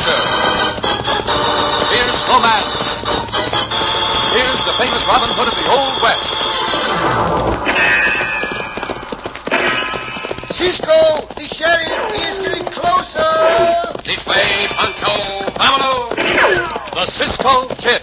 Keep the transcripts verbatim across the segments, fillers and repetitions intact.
adventure. Here's romance. Here's the famous Robin Hood of the Old West. Cisco, the sheriff, he is getting closer. This way, Pancho. Vámonos. The Cisco Kid.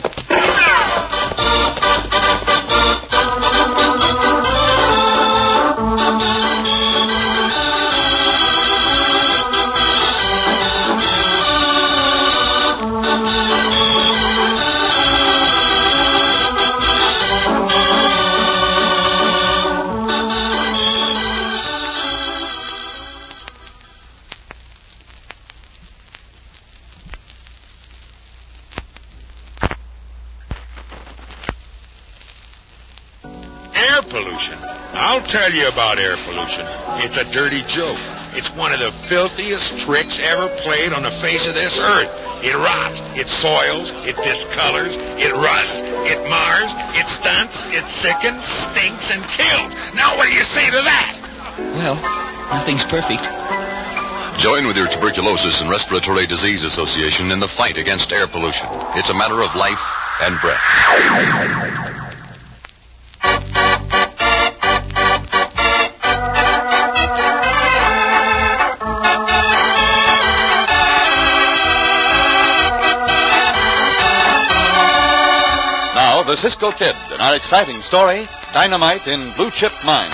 Air pollution. I'll tell you about air pollution. It's a dirty joke. It's one of the filthiest tricks ever played on the face of this earth. It rots, it soils, it discolors, it rusts, it mars, it stunts, it sickens, stinks, and kills. Now what do you say to that? Well, nothing's perfect. Join with your Tuberculosis and Respiratory Disease Association in the fight against air pollution. It's a matter of life and breath. The Cisco Kid, in our exciting story, Dynamite in Blue Chip Mine.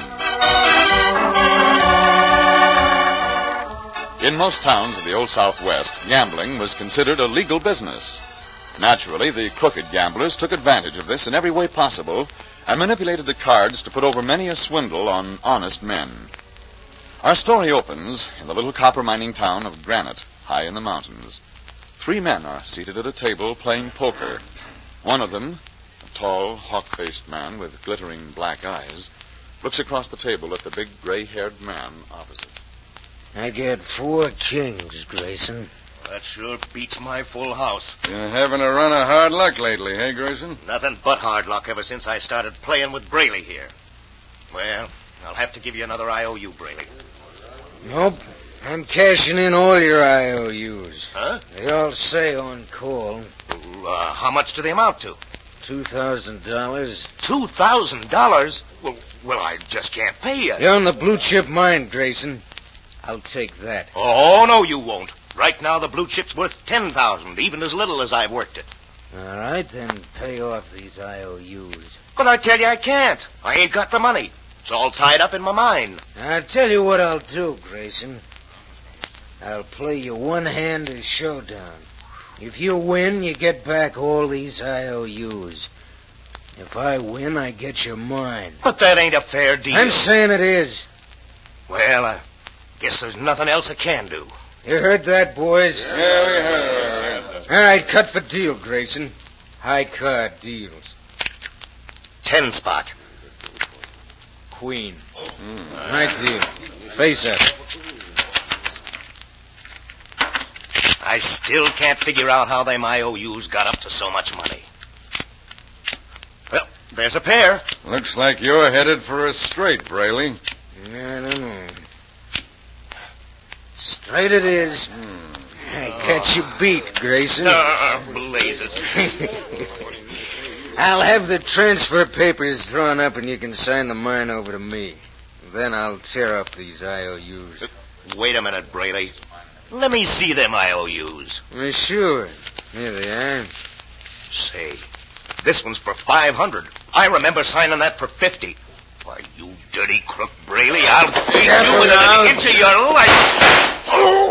In most towns of the Old Southwest, gambling was considered a legal business. Naturally, the crooked gamblers took advantage of this in every way possible and manipulated the cards to put over many a swindle on honest men. Our story opens in the little copper mining town of Granite, high in the mountains. Three men are seated at a table playing poker. One of them, a tall, hawk-faced man with glittering black eyes, looks across the table at the big gray-haired man opposite. I get four kings, Grayson. That sure beats my full house. You're having a run of hard luck lately, hey, Grayson? Nothing but hard luck ever since I started playing with Braley here. Well, I'll have to give you another I O U, Braley. Nope. I'm cashing in all your I O Us. Huh? They all say on call. Uh, how much do they amount to? Two thousand dollars. Two thousand dollars? Well, well, I just can't pay you. You're on the blue chip mine, Grayson. I'll take that. Oh, no, you won't. Right now, the blue chip's worth ten thousand, even as little as I've worked it. All right, then pay off these I O Us. But I tell you, I can't. I ain't got the money. It's all tied up in my mine. I'll tell you what I'll do, Grayson. I'll play you one-handed showdown. If you win, you get back all these I O Us. If I win, I get your mine. But that ain't a fair deal. I'm saying it is. Well, I guess there's nothing else I can do. You heard that, boys? Yeah, we heard it. All right, cut for deal, Grayson. High card deals. Ten spot. Queen. Mm. Right deal. Face up. I still can't figure out how them I O Us got up to so much money. Well, there's a pair. Looks like you're headed for a straight, Braley. I don't know. Straight it is. Hmm. I got you beat, Grayson. Ah, blazes. I'll have the transfer papers drawn up and you can sign the mine over to me. Then I'll tear up these I O Us. Wait a minute, Braley. Let me see them I O Us. Well, sure. Here they are. Say, this one's for five hundred. I remember signing that for fifty. Why, you dirty crook, Braley, I'll beat you within an inch of your life.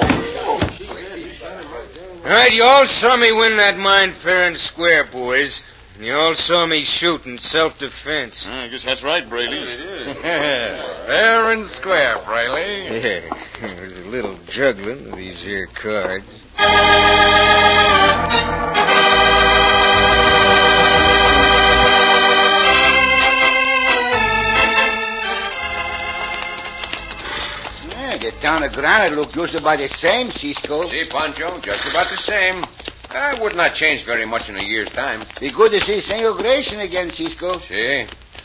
All right, you all saw me win that mine fair and square, boys. And you all saw me shoot in self-defense. I guess that's right, Braley. It is. Fair and square, Braley. Yeah, there's a little juggling with these here cards. Yeah, the town of Granite look just about the same, Cisco. See, Pancho, just about the same. I would not change very much in a year's time. Be good to see Senor Grayson again, Cisco. See,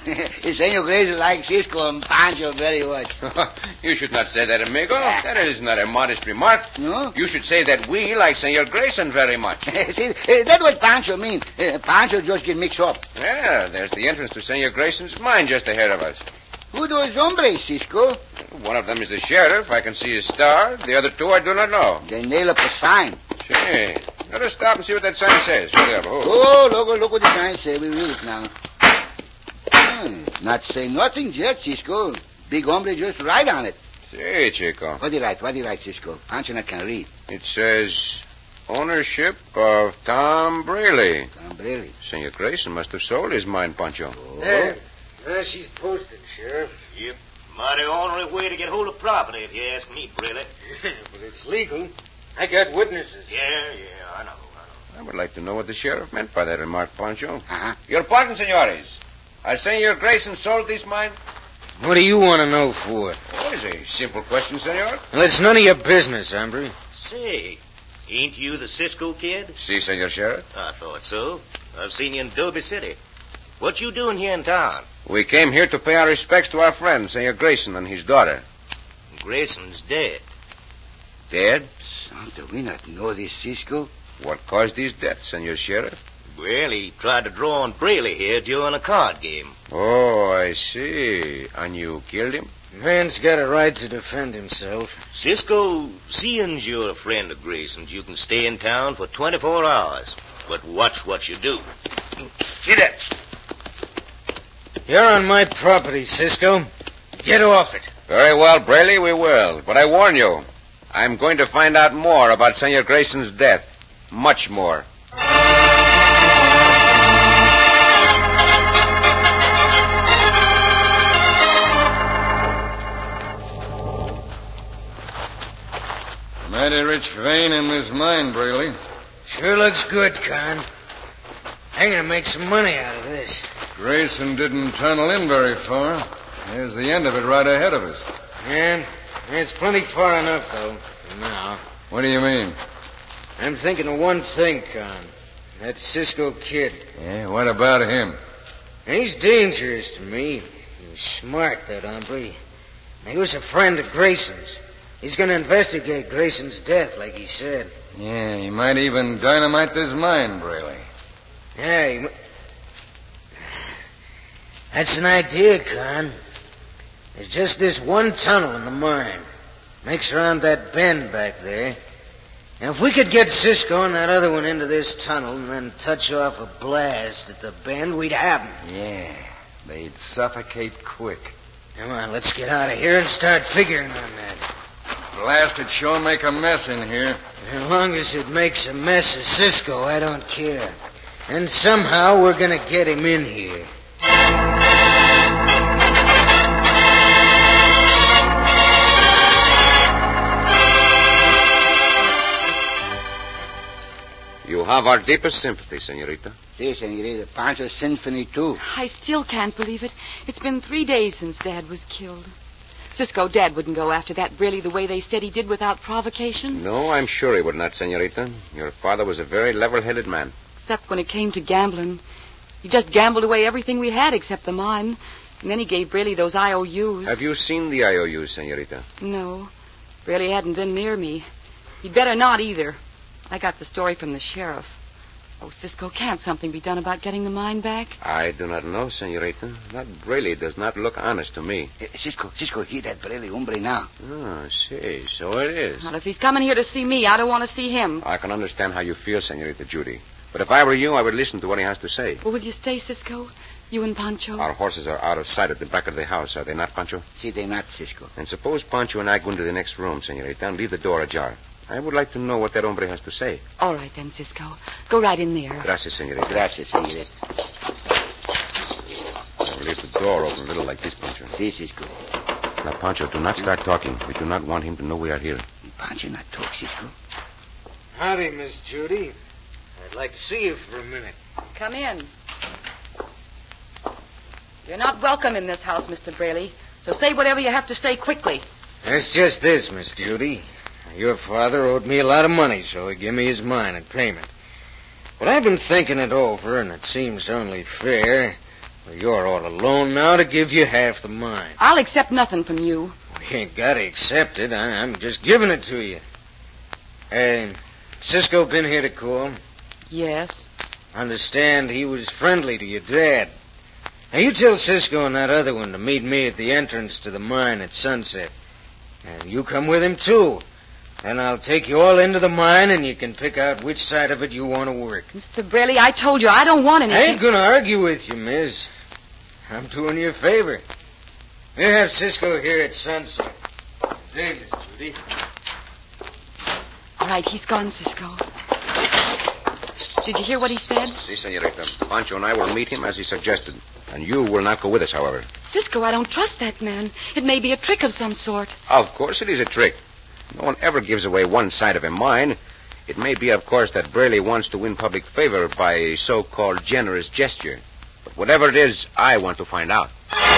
Senor Grayson likes Cisco and Pancho very much. You should not say that, amigo. That is not a modest remark. No? You should say that we like Senor Grayson very much. See, uh, that's what Pancho means. Uh, Pancho just get mixed up. Yeah, there's the entrance to Senor Grayson's mine just ahead of us. Who those hombres, Cisco? One of them is the sheriff. I can see his star. The other two I do not know. They nail up a sign. Say, let us stop and see what that sign says. Whatever. Oh. Oh, look, look what the sign says. We read it now. Hmm, not say nothing yet, Cisco. Big hombre just write on it. Say, Chico. What do you write? What do you write, Cisco? Pancho not can read. It says ownership of Tom Braley. Tom Braley. Senor Grayson must have sold his mine, Pancho. Oh. There. There she's posted, Sheriff. Yep. Mighty ornery way to get hold of property, if you ask me, Braley. But it's legal. I got witnesses. Yeah, yeah, I know, I know. I would like to know what the sheriff meant by that remark, Pancho. Uh-huh. Your pardon, senores. I Senor Grayson sold this mine? What do you want to know for? Oh, it's a simple question, senor. Well, it's none of your business, hombre. Say, ain't you the Cisco kid? Si, senor sheriff. I thought so. I've seen you in Dobie City. What you doing here in town? We came here to pay our respects to our friend, Senor Grayson, and his daughter. Grayson's dead. Dead? Santa, we not know this, Cisco. What caused his death, senor sheriff? Well, he tried to draw on Braley here during a card game. Oh, I see. And you killed him? Man's got a right to defend himself. Cisco, seeing you're a friend of Grayson's, you can stay in town for twenty-four hours. But watch what you do. See that? You're on my property, Cisco. Get off it. Very well, Braley, we will. But I warn you, I'm going to find out more about Senor Grayson's death. Much more. Mighty rich vein in this mine, Braley. Sure looks good, Con. I'm gonna make some money out of this. Grayson didn't tunnel in very far. There's the end of it right ahead of us. Yeah, it's plenty far enough, though, for now. What do you mean? I'm thinking of one thing, Con. That Cisco kid. Yeah, what about him? He's dangerous to me. He's smart, that hombre. He was a friend of Grayson's. He's going to investigate Grayson's death, like he said. Yeah, he might even dynamite this mine, Braley. Yeah, he... That's an idea, Con. There's just this one tunnel in the mine. Makes around that bend back there. And if we could get Cisco and that other one into this tunnel and then touch off a blast at the bend, we'd have them. Yeah, they'd suffocate quick. Come on, let's get out of here and start figuring on that. Blast it sure make a mess in here. As long as it makes a mess of Cisco, I don't care. And somehow we're going to get him in here. You have our deepest sympathy, senorita. Si, senorita. Pancho's symphony, too. I still can't believe it. It's been three days since Dad was killed. Cisco, Dad wouldn't go after that really the way they said he did without provocation. No, I'm sure he would not, senorita. Your father was a very level-headed man. Except when it came to gambling. He just gambled away everything we had except the mine. And then he gave Braley those I O Us. Have you seen the I O Us, senorita? No. Braley hadn't been near me. He'd better not either. I got the story from the sheriff. Oh, Cisco, can't something be done about getting the mine back? I do not know, senorita. That Braley does not look honest to me. Uh, Cisco, Cisco, hear that Braley hombre now. Oh, see, so it is. Well, if he's coming here to see me, I don't want to see him. I can understand how you feel, senorita Judy. But if I were you, I would listen to what he has to say. Well, will you stay, Cisco? You and Pancho? Our horses are out of sight at the back of the house, are they not, Pancho? Si, they not, Cisco. And suppose Pancho and I go into the next room, senorita, and leave the door ajar. I would like to know what that hombre has to say. All right, then, Cisco. Go right in there. Gracias, senorita. Gracias, senorita. I will leave the door open a little like this, Pancho. Si, Cisco. Now, Pancho, do not start talking. We do not want him to know we are here. Pancho not talk, Cisco. Howdy, Miss Judy. I'd like to see you for a minute. Come in. You're not welcome in this house, Mister Braley. So say whatever you have to say quickly. It's just this, Miss Judy. Your father owed me a lot of money, so he gave me his mine in payment. But I've been thinking it over, and it seems only fair Well, you're all alone now to give you half the mine. I'll accept nothing from you. You ain't got to accept it. I, I'm just giving it to you. Hey, Cisco been here to call? Yes. Understand he was friendly to your dad. Now, you tell Cisco and that other one to meet me at the entrance to the mine at sunset. And you come with him, too. Then I'll take you all into the mine, and you can pick out which side of it you want to work. Mister Braley, I told you I don't want anything. I ain't going to argue with you, miss. I'm doing you a favor. We'll have Cisco here at sunset. Hey, Miss Judy. All right, he's gone, Cisco. Did you hear what he said? Si, senorita. Pancho and I will meet him as he suggested. And you will not go with us, however. Cisco, I don't trust that man. It may be a trick of some sort. Of course it is a trick. No one ever gives away one side of a mine. It may be, of course, that Braley wants to win public favor by a so-called generous gesture. But whatever it is, I want to find out.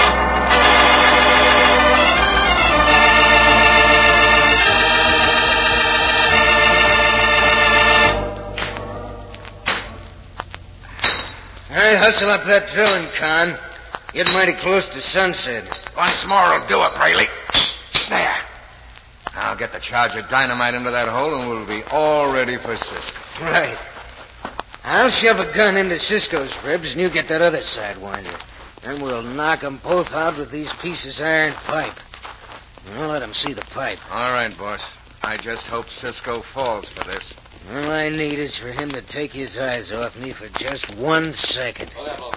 All right, hustle up that drilling, Con. Get mighty close to sunset. Once more will do it, Braley. There. I'll get the charge of dynamite into that hole, and we'll be all ready for Cisco. Right. I'll shove a gun into Cisco's ribs, and you get that other sidewinder. Then we'll knock 'em both out with these pieces of iron pipe. I'll let 'em see the pipe. All right, boss. I just hope Cisco falls for this. All I need is for him to take his eyes off me for just one second.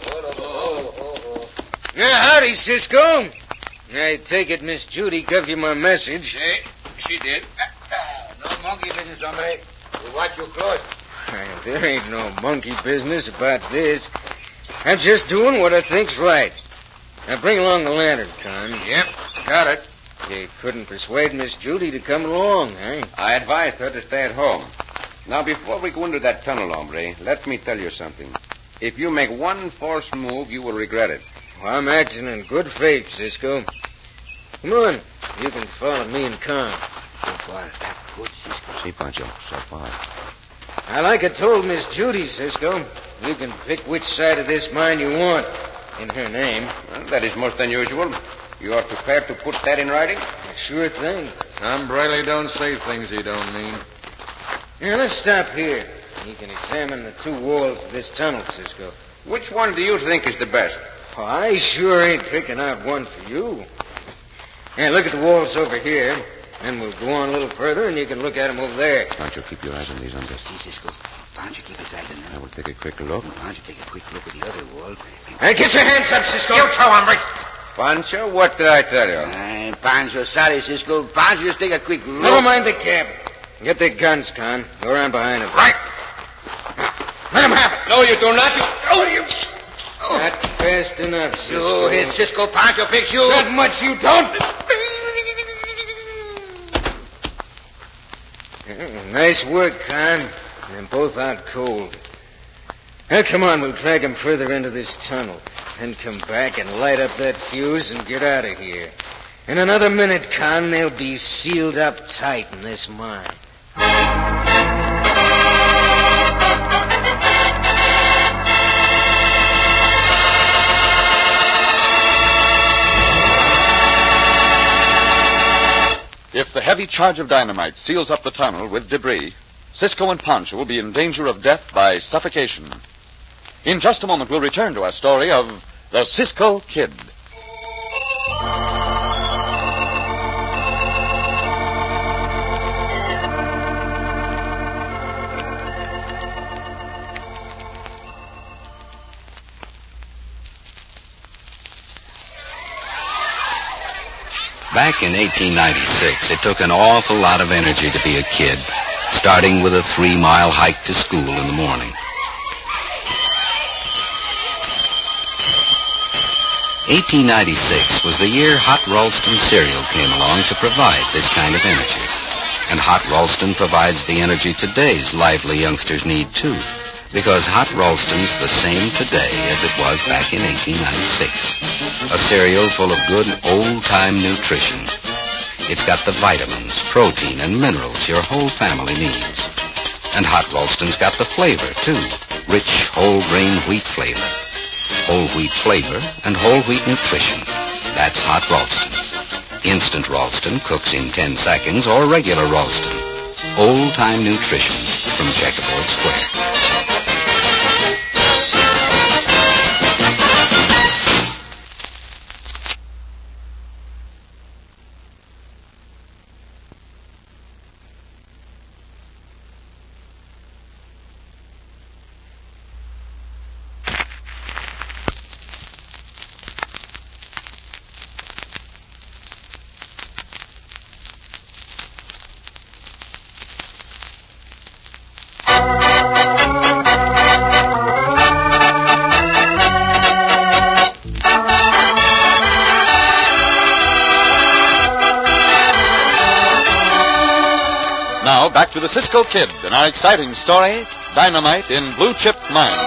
Yeah, howdy, Cisco. I take it Miss Judy gave you my message. Hey, she did. No monkey business, hombre. We watch you close. There ain't no monkey business about this. I'm just doing what I think's right. Now bring along the lantern, Con. Yep, got it. You couldn't persuade Miss Judy to come along, eh? I advised her to stay at home. Now, before we go into that tunnel, hombre, let me tell you something. If you make one false move, you will regret it. Well, I'm acting in good faith, Cisco. Come on. You can follow me and Con. So far, that good, Cisco. Si, Pancho, so far. I like I told Miss Judy, Cisco. You can pick which side of this mine you want in her name. Well, that is most unusual. You are prepared to put that in writing? Sure thing. Tom Braley don't say things he don't mean. Now, let's stop here. You can examine the two walls of this tunnel, Cisco. Which one do you think is the best? Oh, I sure ain't picking out one for you. Now, look at the walls over here. Then we'll go on a little further, and you can look at them over there. Pancho, keep your eyes on these unders. See, Cisco. Pancho, keep his eyes on them. I will take a quick look. Pancho, take a quick look at the other wall. Hey, get your hands up, Cisco. You throw, hombre. Pancho, what did I tell you? Uh, Pancho, sorry, Cisco. Pancho, just take a quick look. Never mind the cab. Get their guns, Con. Go around behind them. Right. Let them have it. No, you do not. Oh, you... Not fast enough, Cisco. You hit Cisco. Pancho picks you. Not much you don't. Nice work, Con. They're both out cold. Now, come on. We'll drag them further into this tunnel. Then come back and light up that fuse and get out of here. In another minute, Con, they'll be sealed up tight in this mine. If the heavy charge of dynamite seals up the tunnel with debris, Cisco and Pancho will be in danger of death by suffocation. In just a moment, we'll return to our story of the Cisco Kid. Back in eighteen ninety-six, it took an awful lot of energy to be a kid, starting with a three-mile hike to school in the morning. eighteen ninety-six was the year Hot Ralston cereal came along to provide this kind of energy. And Hot Ralston provides the energy today's lively youngsters need, too, because Hot Ralston's the same today as it was back in eighteen ninety-six. A cereal full of good old-time nutrition. It's got the vitamins, protein, and minerals your whole family needs. And Hot Ralston's got the flavor, too. Rich, whole-grain wheat flavor. whole wheat flavor, and whole wheat nutrition. That's Hot Ralston. Instant Ralston cooks in ten seconds, or regular Ralston. Old-time nutrition from Checkerboard Square. Now, back to the Cisco Kid and our exciting story, Dynamite in Blue Chip Mine.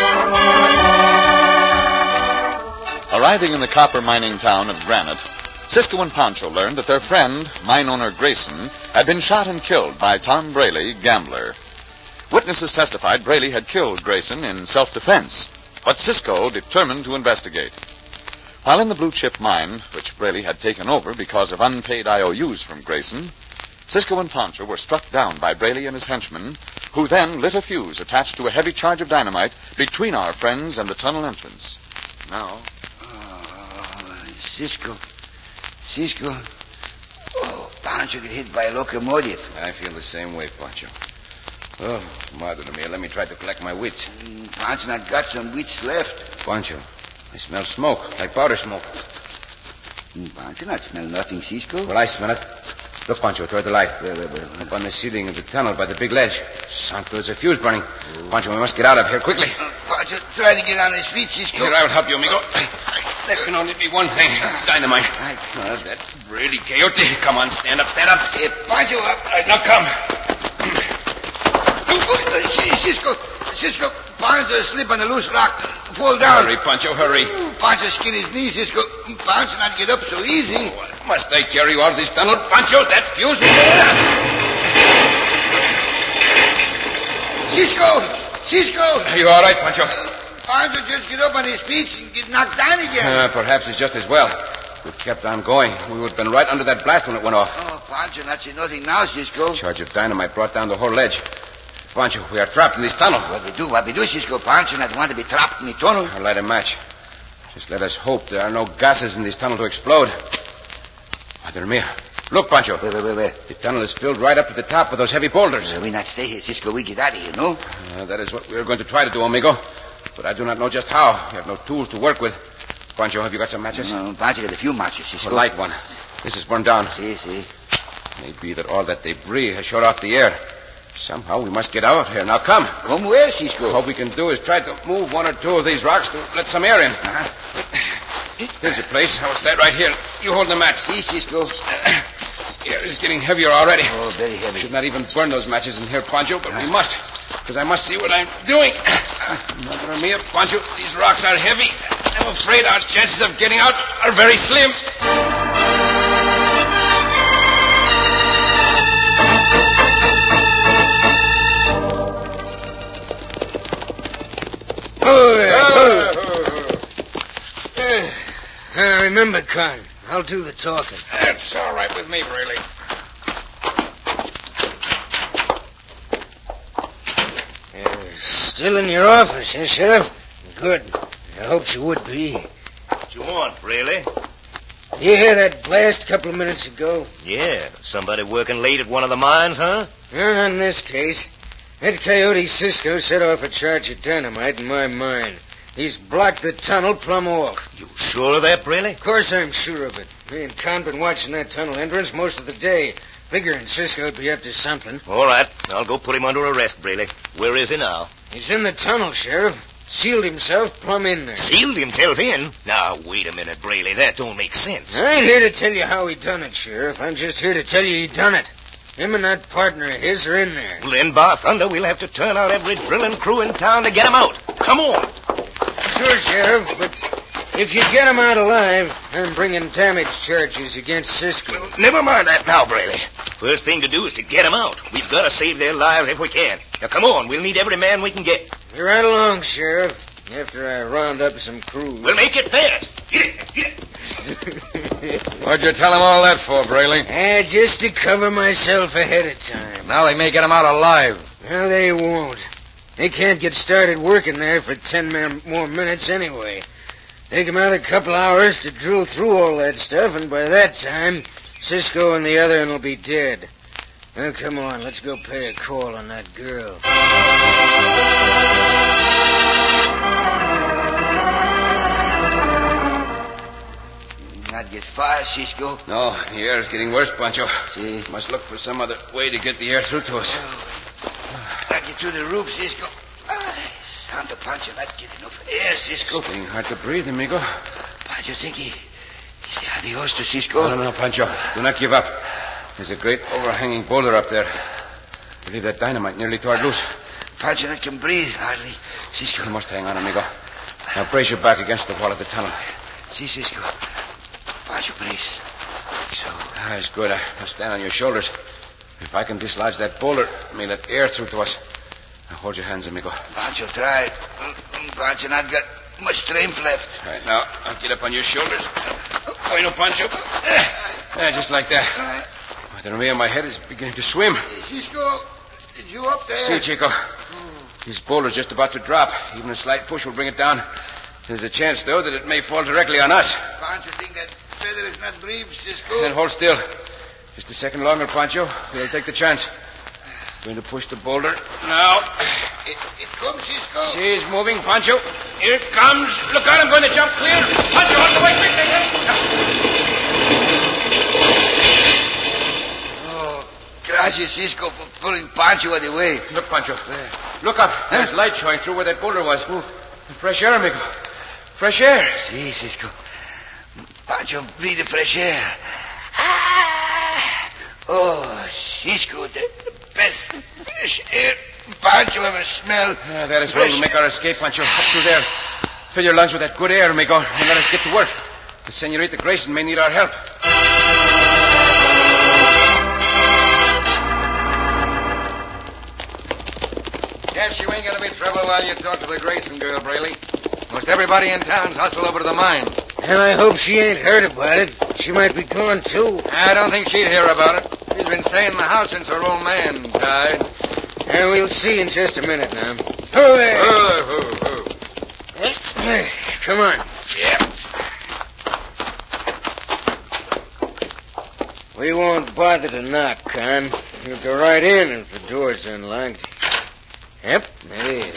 Arriving in the copper mining town of Granite, Cisco and Pancho learned that their friend, mine owner Grayson, had been shot and killed by Tom Braley, gambler. Witnesses testified Braley had killed Grayson in self-defense, but Cisco determined to investigate. While in the Blue Chip Mine, which Braley had taken over because of unpaid I O Us from Grayson, Cisco and Pancho were struck down by Braley and his henchmen, who then lit a fuse attached to a heavy charge of dynamite between our friends and the tunnel entrance. Now... Oh, Cisco. Cisco. Oh, Pancho got hit by a locomotive. I feel the same way, Pancho. Oh, mother mia, let me try to collect my wits. Mm, Pancho not got some wits left. Pancho, I smell smoke, like powder smoke. Mm, Pancho not smell nothing, Cisco. Well, I smell it. Look, Pancho, toward the light. Well, well, well. Up on the ceiling of the tunnel by the big ledge. Santo, there's a fuse burning. Oh. Pancho, we must get out of here quickly. Uh, Pancho, try to get on his feet, Cisco. Here, I will help you, amigo. There can only be one thing. Dynamite. Right. Uh, that Brady coyote. Come on, stand up, stand up. Hey, Pancho, up. Right, now come. Uh, Cisco, Cisco, Pancho slip on the loose rock. Fall down. Hurry, Pancho, hurry. Pancho skin his knees, Cisco. Pancho not get up so easy. Oh, must I carry you out of this tunnel, Pancho? That fuse... Cisco! Cisco! Are you all right, Pancho? Pancho just get up on his feet and get knocked down again. Uh, perhaps it's just as well. We kept on going. We would have been right under that blast when it went off. Oh, Pancho not see nothing now, Cisco. Charge of dynamite brought down the whole ledge. Pancho, we are trapped in this tunnel. What we do, what we do, Cisco? Pancho not want to be trapped in the tunnel. I'll light a match. Just let us hope there are no gases in this tunnel to explode. Madre mia. Look, Pancho. Wait, wait, wait, wait. The tunnel is filled right up to the top with those heavy boulders. Well, we not stay here, Cisco. We get out of here, no? Uh, that is what we are going to try to do, amigo. But I do not know just how. We have no tools to work with. Pancho, have you got some matches? No, Pancho got a few matches, Cisco. Well, light one. This is burned down. See, see. May be that all that debris has shot off the air. Somehow we must get out of here. Now come. Come where, Cisco? All we can do is try to move one or two of these rocks to let some air in. Uh-huh. Here's a place. How is that right here? You hold the match. See, Cisco. Air is getting heavier already. Oh, very heavy. Should not even burn those matches in here, Pancho, but we must, because I must see what I'm doing. Madre mia, Pancho, these rocks are heavy. I'm afraid our chances of getting out are very slim. Uh, remember, Con, I'll do the talking. That's all right with me, Braley. Uh, still in your office, eh, Sheriff? Good. I hoped you would be. What you want, Braley? You hear that blast a couple of minutes ago? Yeah. Somebody working late at one of the mines, huh? Not in this case. That coyote Cisco set off a charge of dynamite in my mine. He's blocked the tunnel plumb off. You sure of that, Braley? Of course I'm sure of it. Me and Con been watching that tunnel entrance most of the day, figuring Cisco'd be up to something. All right. I'll go put him under arrest, Braley. Where is he now? He's in the tunnel, Sheriff. Sealed himself plumb in there. Sealed himself in? Now, wait a minute, Braley. That don't make sense. I ain't here to tell you how he done it, Sheriff. I'm just here to tell you he done it. Him and that partner of his are in there. Well, then, by thunder, we'll have to turn out every drilling crew in town to get him out. Come on. Sure, Sheriff, but if you get him out alive, I'm bringing damage charges against Cisco. Well, never mind that now, Braley. First thing to do is to get him out. We've got to save their lives if we can. Now, come on. We'll need every man we can get. You're right along, Sheriff. After I round up some crews. We'll make it fast. Get it, get it. What'd you tell him all that for, Braley? Uh, just to cover myself ahead of time. Now they may get him out alive. Well, they won't. They can't get started working there for ten more minutes anyway. Take them out a couple hours to drill through all that stuff, and by that time, Cisco and the other one will be dead. Now, come on, let's go pay a call on that girl. Not get far, Cisco. No, the air's getting worse, Pancho. See? Must look for some other way to get the air through to us. Not get through the roof, Cisco. Ah, Santo Pancho not get enough air, Cisco. It's getting hard to breathe, amigo. Pancho think he... he say adios to Cisco. No, no, no, Pancho. Do not give up. There's a great overhanging boulder up there. I believe that dynamite nearly tore it loose. Pancho not can breathe hardly. Cisco. You must hang on, amigo. Now brace your back against the wall of the tunnel. See, Cisco. Pancho, brace. So. Ah, it's good. I- I'll stand on your shoulders. If I can dislodge that boulder, it may let air through to us. Now hold your hands, amigo. Pancho tried. Pancho not got much strength left. All right, now, I'll get up on your shoulders. Bueno, Pancho. Yeah, just like that. The rear of my head is beginning to swim. Cisco, did you up there? See, Chico. This boulder's just about to drop. Even a slight push will bring it down. There's a chance, though, that it may fall directly on us. Pancho think that feather is not brave, Cisco. Then hold still. Just a second longer, Pancho. We'll take the chance. Going to push the boulder. Now. It, it comes, Cisco. See, it's moving, Pancho. Here it comes. Look out, I'm going to jump clear. Pancho, on the way, quick, Oh, gracias, Cisco, for pulling Pancho out of the way. Look, Pancho. Look up. There's light showing through where that boulder was. Fresh air, amigo. Fresh air. See, Cisco. Pancho breathe the fresh air. Ah! Oh, Cisco, the best fresh air Pancho ever smelled. Yeah, that is where we'll make our escape, Pancho. Up through there. Fill your lungs with that good air, amigo, and let us get to work. The Senorita Grayson may need our help. Guess you ain't gonna be trouble while you talk to the Grayson girl, Braley. Most everybody in town's hustle over to the mine. And I hope she ain't heard about it. She might be gone, too. I don't think she'd hear about it. She's been staying in the house since her old man died. And we'll see in just a minute now. Ho there! Oh, oh, oh. Come on. Yeah. We won't bother to knock, Con. You'll go right in if the door's unlocked. Yep, it is.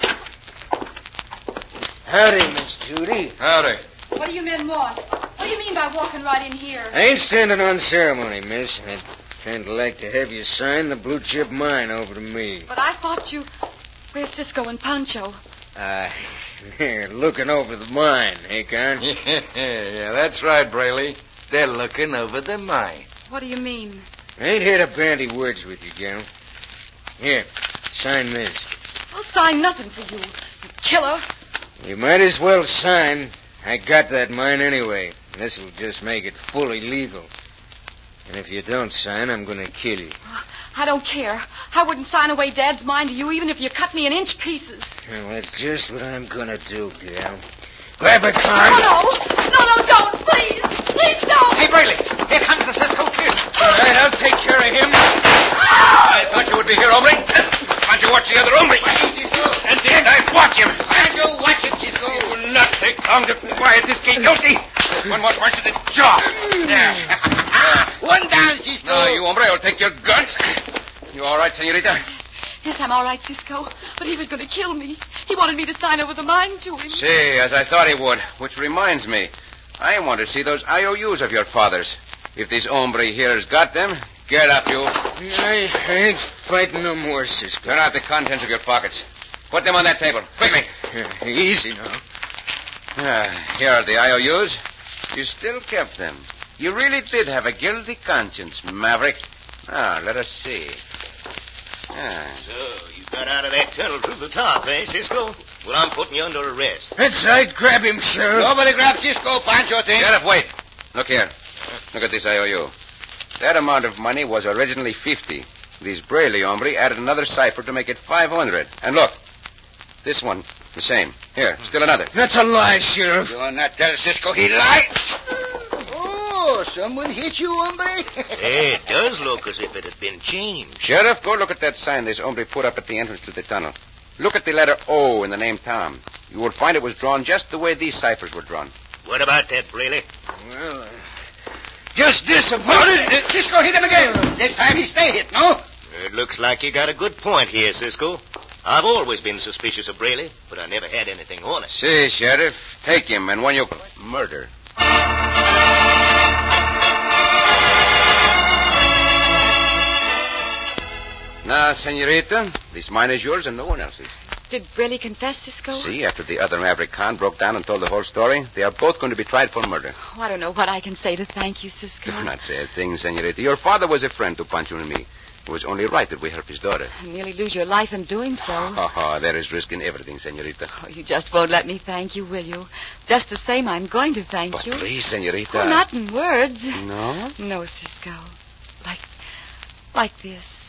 Howdy, Miss Judy. Howdy. What do you men want? What do you mean by walking right in here? I ain't standing on ceremony, miss. I'd kind of like to have you sign the blue chip mine over to me. But I thought you... Where's Cisco and Pancho? Uh, they're looking over the mine, hey, Con? Yeah, yeah, that's right, Braley. They're looking over the mine. What do you mean? I ain't here to bandy words with you, gal. Here, sign this. I'll sign nothing for you, you killer. You might as well sign. I got that mine anyway. This'll just make it fully legal. And if you don't sign, I'm going to kill you. I don't care. I wouldn't sign away Dad's mine to you even if you cut me in inch pieces. Well, that's just what I'm going to do, gal. Grab a card. Oh, no. No, no, don't. Please. Please don't. Hey, Braley, here comes the Cisco kid. All right, I'll take care of him. I thought you would be here, hombre. Why don't you watch the other hombre? And did I watch him? Pancho, watch it, Cisco. It will not take long to quiet this guilty. One more punch to the jaw. There. One down, Cisco. No, you hombre, I'll take your gun. You all right, senorita? Yes, I'm all right, Cisco. But he was going to kill me. He wanted me to sign over the mine to him. See, as I thought he would. Which reminds me, I want to see those I O Us of your father's. If this hombre here has got them, get up, you. I, I ain't fighting no more, Cisco. Turn out the contents of your pockets. Put them on that table, quickly. Uh, easy now. Ah, here are the I O Us. You still kept them. You really did have a guilty conscience, Maverick. Ah, let us see. Ah. So, you got out of that tunnel through the top, eh, Cisco? Well, I'm putting you under arrest. That's right. Grab him, Sheriff. Nobody grab Cisco, Pancho thing. Sheriff, wait. Look here. Look at this I O U. That amount of money was originally fifty. This Braley hombre added another cipher to make it five hundred. And look, this one, The same. Here, still another. That's a lie, Sheriff. You will not tell Cisco he lied. Oh, someone hit you, hombre? Hey, it does look as if it had been changed. Sheriff, go look at that sign this hombre put up at the entrance to the tunnel. Look at the letter O in the name Tom. You will find it was drawn just the way these ciphers were drawn. What about that, Braley? Well, uh, just this about it. Cisco hit him again. This time he stay hit, no? It looks like you got a good point here, Cisco. I've always been suspicious of Braley, but I never had anything on it. See, Sheriff, take him, and when you... Murder. Now, senorita, this mine is yours and no one else's. Did Braley confess, Cisco? See, after the other Maverick Khan broke down and told the whole story, they are both going to be tried for murder. Oh, I don't know what I can say to thank you, Cisco. Do not say a thing, senorita. Your father was a friend to Pancho and me. It was only right that we help his daughter. You nearly lose your life in doing so. Oh, oh, there is risk in everything, senorita. Oh, you just won't let me thank you, will you? Just the same, I'm going to thank But you. please, senorita. Oh, not in words. No? No, Cisco. Like, like this.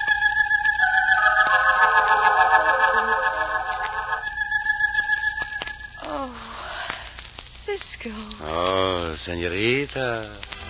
Oh, Cisco. Oh, senorita.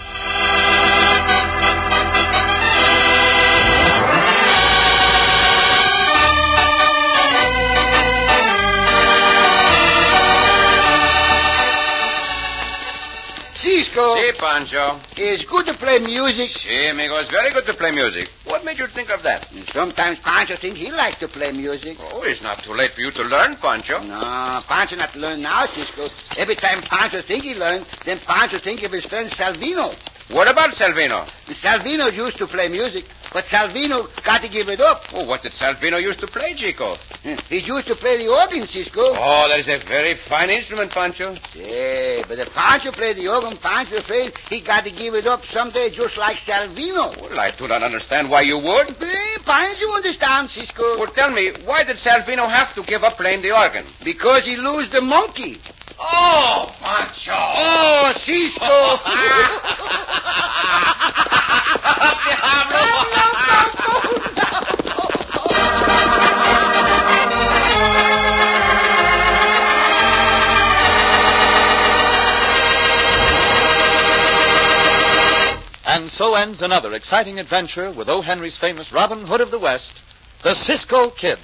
Cisco. Si, Pancho. It's good to play music. Si, amigo. It's very good to play music. What made you think of that? Sometimes Pancho thinks he likes to play music. Oh, it's not too late for you to learn, Pancho. No, Pancho not learn now, Cisco. Every time Pancho think he learn, then Pancho think of his friend Salvino. What about Salvino? Salvino used to play music, but Salvino got to give it up. Oh, what did Salvino used to play, Chico? He used to play the organ, Cisco. Oh, that is a very fine instrument, Pancho. Yeah, but if Pancho played the organ, Pancho afraid he got to give it up someday just like Salvino. Well, I do not understand why you would. Hey, Pancho understand, Cisco. Well, tell me, why did Salvino have to give up playing the organ? Because he lose the monkey. Oh, Pancho. Oh, Cisco. And so ends another exciting adventure with O. Henry's famous Robin Hood of the West, the Cisco Kid.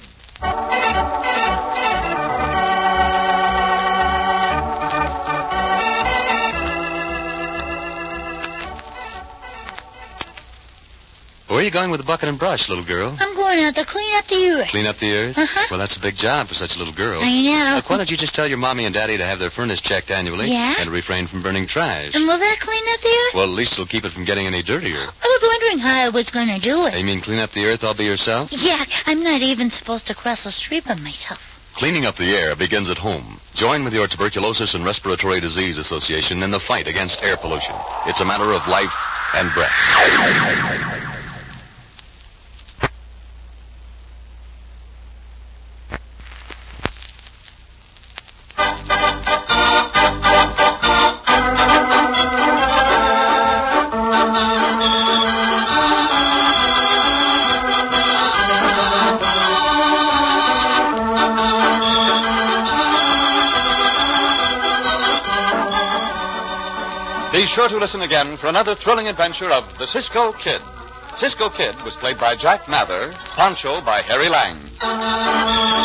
Where are you going with the bucket and brush, little girl? I'm going out to clean up the earth. Clean up the earth? Uh-huh. Well, that's a big job for such a little girl. I know. Look, why don't you just tell your mommy and daddy to have their furnace checked annually Yeah? and refrain from burning trash? And will that clean up the earth? Well, at least it'll keep it from getting any dirtier. I was wondering how I was going to do it. You mean clean up the earth all by yourself? Yeah, I'm not even supposed to cross the street by myself. Cleaning up the air begins at home. Join with your Tuberculosis and Respiratory Disease Association in the fight against air pollution. It's a matter of life and breath. Be sure to listen again for another thrilling adventure of the Cisco Kid. Cisco Kid was played by Jack Mather, Pancho by Harry Lang.